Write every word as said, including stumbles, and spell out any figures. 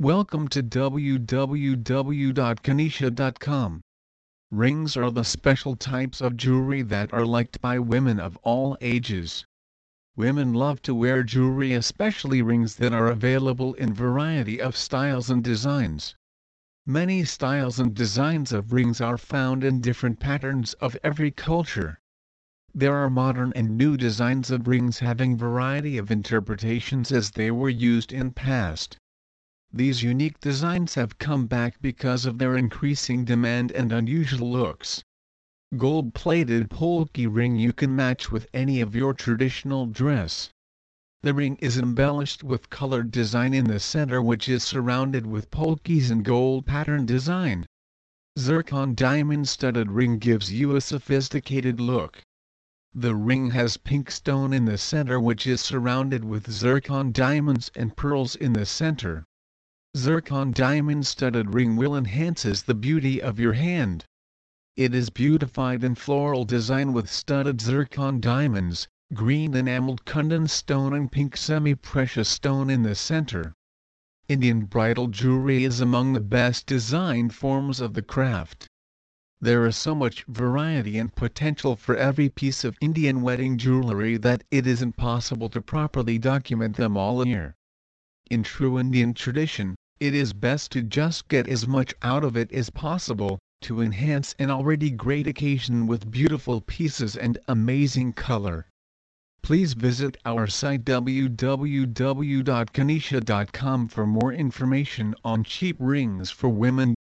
Welcome to w w w dot kanisha dot com. Rings are the special types of jewelry that are liked by women of all ages. Women love to wear jewelry, especially rings that are available in variety of styles and designs. Many styles and designs of rings are found in different patterns of every culture. There are modern and new designs of rings having variety of interpretations as they were used in past. These unique designs have come back because of their increasing demand and unusual looks. Gold-plated polki ring you can match with any of your traditional dress. The ring is embellished with colored design in the center, which is surrounded with polkas and gold pattern design. Zircon diamond-studded ring gives you a sophisticated look. The ring has pink stone in the center, which is surrounded with zircon diamonds and pearls in the center. Zircon diamond-studded ring will enhances the beauty of your hand. It is beautified in floral design with studded zircon diamonds, green enameled Kundan stone and pink semi-precious stone in the center. Indian bridal jewelry is among the best designed forms of the craft. There is so much variety and potential for every piece of Indian wedding jewelry that it is impossible to properly document them all here. In true Indian tradition, it is best to just get as much out of it as possible, to enhance an already great occasion with beautiful pieces and amazing color. Please visit our site w w w dot kanisha dot com for more information on cheap rings for women.